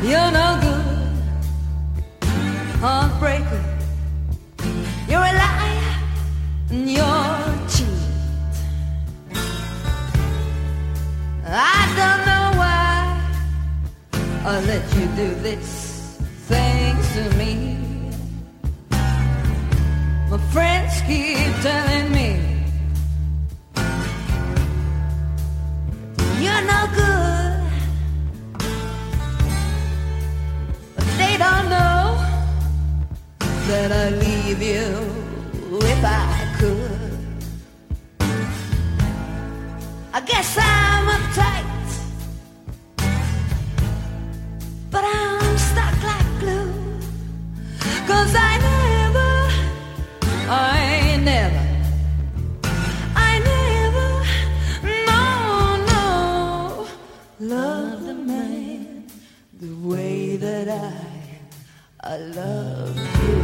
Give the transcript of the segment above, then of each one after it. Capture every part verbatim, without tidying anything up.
You're no good, heartbreaker. You're a liar and you're a cheat. I don't know why I let you do these things to me. My friends keep telling me you're no good, but they don't know that I'd leave you if I could. I guess I'm uptight, but I'm stuck like glue. 'Cause I never, I never, I never, no, no, love the man the way that I, I love you.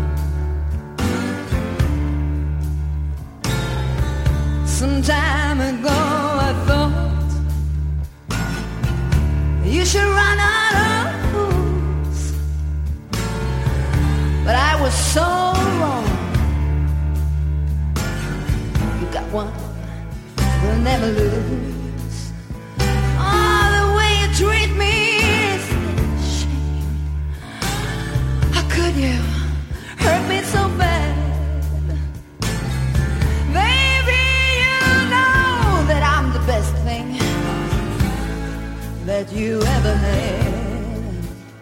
Some time ago I thought you should run out of fools, but I was so wrong. You got one, we'll never lose. Oh, the way you treat me is a shame. How could you hurt me so bad? Baby, you know that I'm the best thing that you ever had.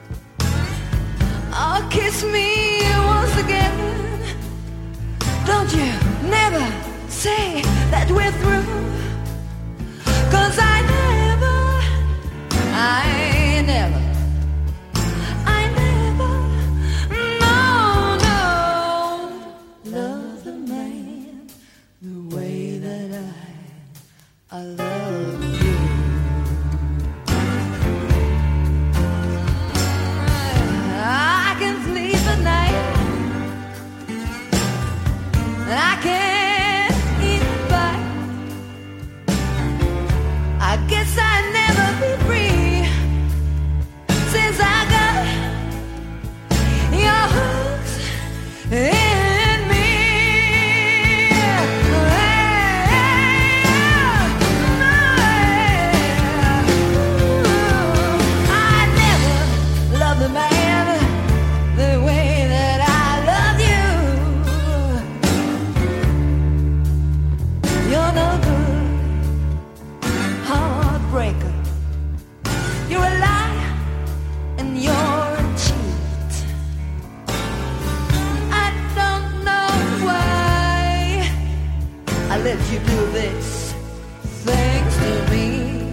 Oh, kiss me once again. Don't you never say that we're through. 'Cause I never, I never, I never, no, no, love the man the way that I, I love you. I can sleep at night, and I can't eat a bite. I guess I'll never be free since I got your hooks in me. I never loved the man the way that I love you. You're no good, heartbreaker. You're a liar and you're a cheat. I don't know why I let you do this things to me.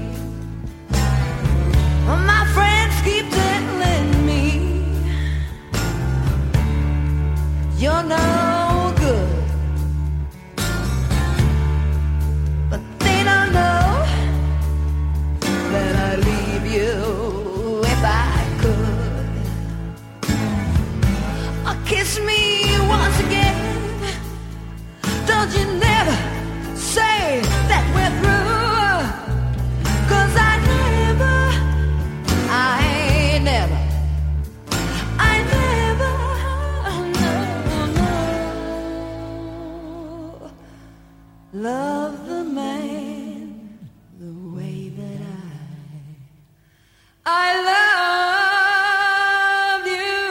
My friends keep telling me you're no good, but they don't know that I'd leave you if I could. Oh, kiss me once again. Don't you never say that we're through. 'Cause I never, I never, I never, no, no, love the man the way that I, I love you.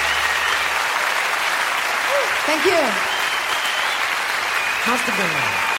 Thank you. Must have been.